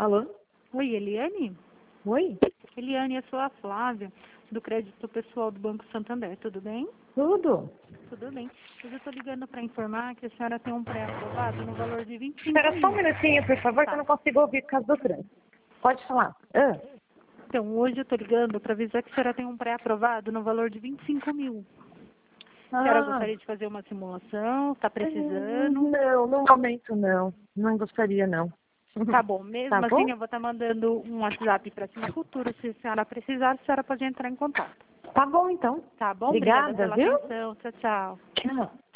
Alô? Oi, Eliane? Oi? Eliane, eu sou a Flávia, do Crédito Pessoal do Banco Santander, tudo bem? Tudo? Tudo bem. Hoje eu estou ligando para informar que a senhora tem um pré-aprovado no valor de 25 Espera só um mil. minutinho, por favor, que eu não consigo ouvir por causa do trânsito. Pode falar. Então, hoje eu estou ligando para avisar que a senhora tem um pré-aprovado no valor de 25 mil. A senhora gostaria de fazer uma simulação? Está precisando? Não, no momento não. Não gostaria, não. Tá bom. Mesmo Tá assim, bom? eu vou estar mandando um WhatsApp para si no futuro. Se a senhora precisar, a senhora pode entrar em contato. Tá bom, então. Tá bom? Obrigada Obrigada, pela viu? atenção. Tchau, tchau. Tchau.